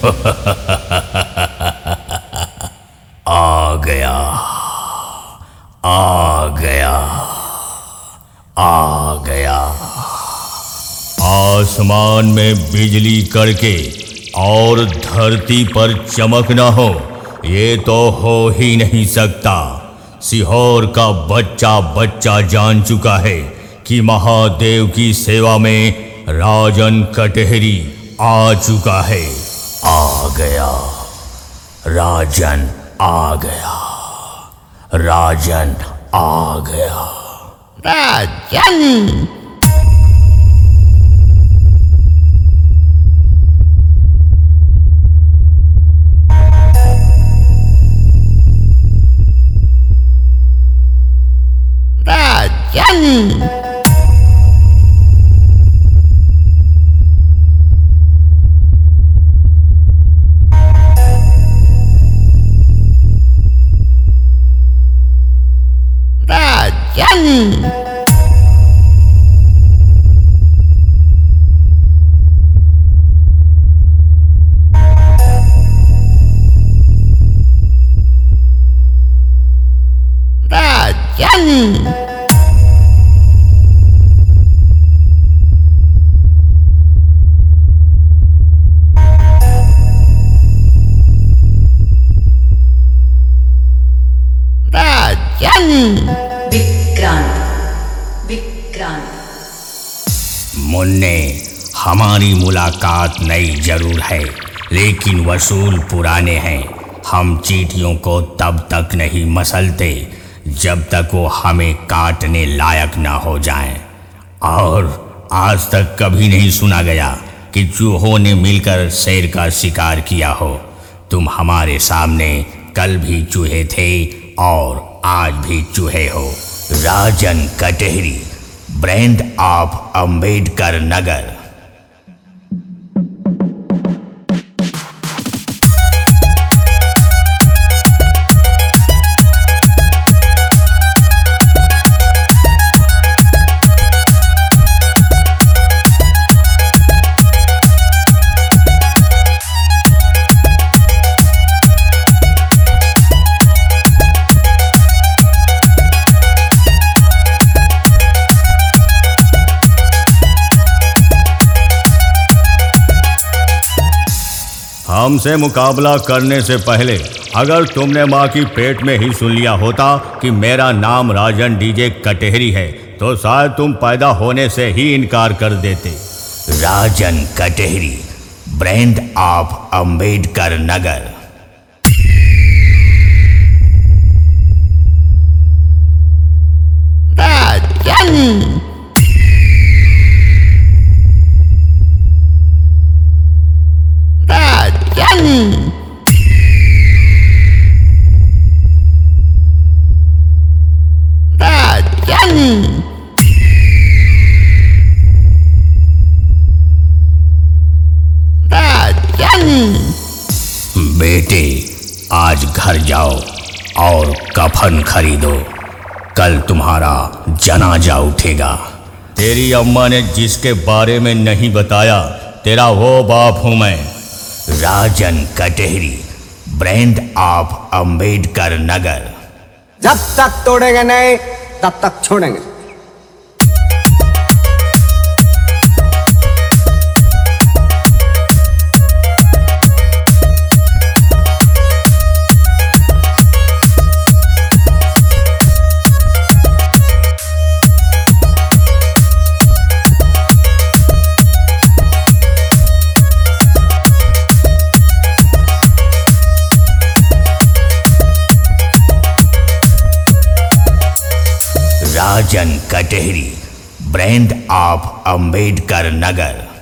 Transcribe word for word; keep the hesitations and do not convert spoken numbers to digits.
आ गया, आ गया, आ गया। आसमान में बिजली करके और धरती पर चमक न हो, ये तो हो ही नहीं सकता। सिहोर का बच्चा बच्चा जान चुका है कि महादेव की सेवा में राजन कटहरी आ चुका है। आ गया, राजन आ गया, राजन आ गया। राजन राजन राजन राजन विक्रांत विक्रांत मुन्ने, हमारी मुलाकात नई जरूर है, लेकिन वसूल पुराने हैं। हम चींटियों को तब तक नहीं मसलते जब तक वो हमें काटने लायक ना हो जाएं। और आज तक कभी नहीं सुना गया कि चूहों ने मिलकर शेर का शिकार किया हो। तुम हमारे सामने कल भी चूहे थे और आज भी चूहे हो। Rajan Katehari, brand of Ambedkar Nagar. हमसे मुकाबला करने से पहले अगर तुमने माँ की पेट में ही सुन लिया होता कि मेरा नाम राजन डीजे कटहरी है, तो शायद तुम पैदा होने से ही इनकार कर देते। Rajan Katehari, brand of Ambedkar Nagar. राजन राजन राजन राजन बेटे, आज घर जाओ और कफन खरीदो, कल तुम्हारा जनाजा उठेगा। तेरी अम्मा ने जिसके बारे में नहीं बताया, तेरा वो बाप हूं मैं। Rajan Katehari, brand of Ambedkar Nagar. जब तक तोड़ेंगे नहीं तब तक छोड़ेंगे। Rajan Katehari, brand of Ambedkar Nagar.